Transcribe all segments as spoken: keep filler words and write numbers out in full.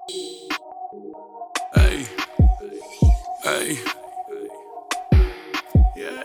Hey, hey, yeah,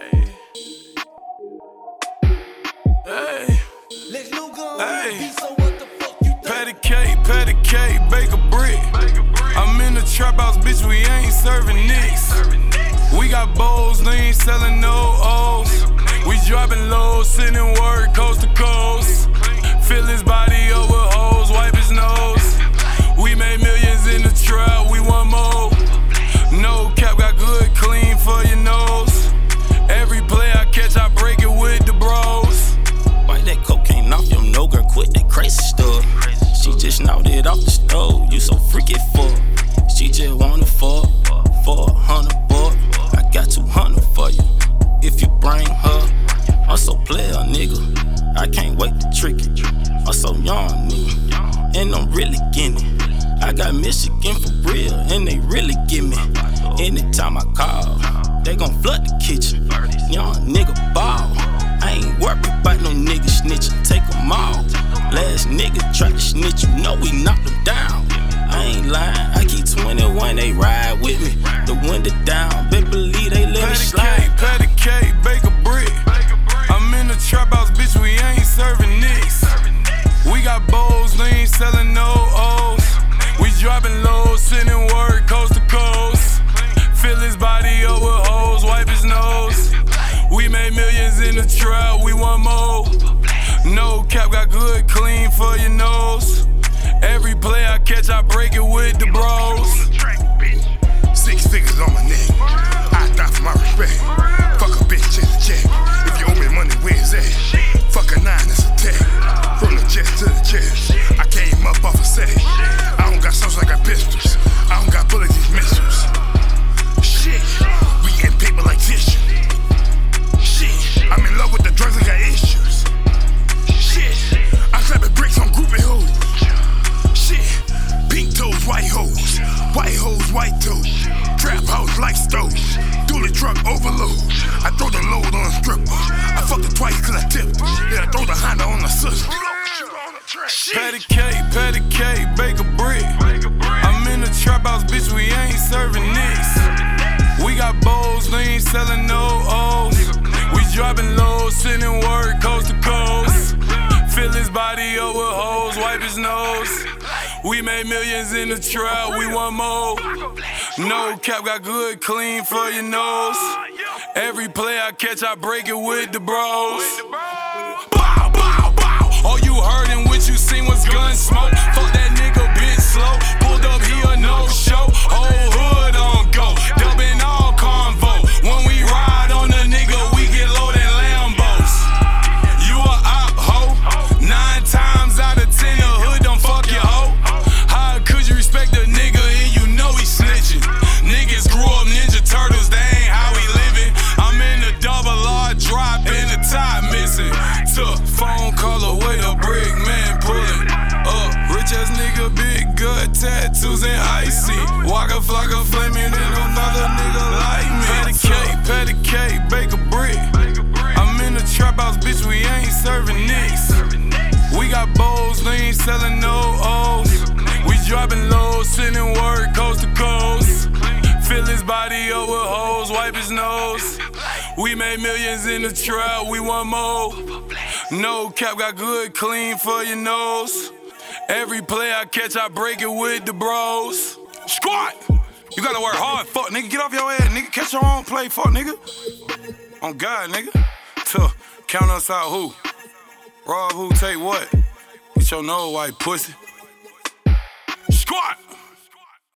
hey, Let's no go hey. so what the fuck you think? Patty cake, patty cake, bake a brick. I'm in the trap house, bitch, we ain't serving nicks. We got bowls, they ain't selling no O's. We dropping low, sending word coast to coast. Fill his body up with hoes, wipe his nose. We made millions in the trap, we want more. No cap, got good clean for your nose. Every play I catch, I break it with the bros. Wipe that cocaine off your no girl, quit that crazy stuff. She just knocked it off the stove, you so freaky fuck. She just wanna fuck for a hundred bucks. I got two hundred for you if you bring her. I'm so player, nigga, I can't wait to trick it. I'm so young, nigga, and I'm really getting it. I got Michigan for real, and they really give me. Anytime I call, they gon' flood the kitchen. Young nigga ball, I ain't worried about no nigga snitching, take them all. Last nigga tried to snitch, you know we knocked him down. I ain't lying, I keep twenty-one, they ride with me. The window down, baby believe they let me slide. Patty cake, bake a brick. I'm in the trap house, bitch, we ain't serving nicks. We got bowls, they ain't selling no O's. We dropping low, sending word coast to coast. Fill his body up with hoes, wipe his nose. We made millions in the trap, we want more. No cap, got good clean for your nose. Every play I catch, I break it with the bros. Six figures on my neck, I die for my respect. Fuck a bitch, chase a check. If you owe me money, where's that? Fuck a nine, it's a tech. From the chest to the chest, I came up off a set. I don't got sauce, I got pistols. I don't got bullets, these missiles. Shit, we getting paper like tissue. Shit, I'm in love with the drugs, I got issues. Shit, I'm slapping bricks on groupie hoes. Shit, pink toes, white hoes. White hoes, white toes. Trap house like stove. Dually truck overload. I throw the load on a stripper. I fucked her twice cause I tipped her. Yeah, I throw the Honda on the sister. Patty cake, patty cake, bake a brick. I'm in the trap house, bitch, we ain't serving nicks. We got bowls, they ain't selling no O's. We dropping low, sending word coast to coast. Fill his body up with hoes, wipe his nose. We made millions in the trap, we want more. No cap, got good clean for your nose. Every play I catch, I break it with the bros. Bow, bow, bow. All you heard and what you seen was gun smoke. Fuck that nigga, bitch slow. Pulled up here, no show. Whole hood on go. Dubbing all convo. When we ride on the nigga, we get low than Lambos. You a op, ho. Nine times out of ten, the hood don't fuck your hoe. How could you respect a nigga and you know he snitching? Niggas grew up Ninja Turtles, they ain't how we living. I'm in the double R drop in the top missing. Took phone call away the brick man pulling up. Rich ass nigga, big gut, tattoos and icy. Waka flocka flaming and another nigga like me. Patty cake, patty cake, bake a brick. I'm in the trap house, bitch, we ain't serving nicks. We got bowls, they ain't selling no O's. We dropping low, sending word coast to coast. Fill his body up with hoes, wipe his nose. We made millions in the trap, we want more. No cap, got good clean for your nose. Every play I catch, I break it with the bros. Squat! You gotta work hard, fuck nigga. Get off your ass, nigga. Catch your own play, fuck nigga. On God, nigga. Tuh, count us out who? Rob who, take what? Get your nose white, pussy. Squat!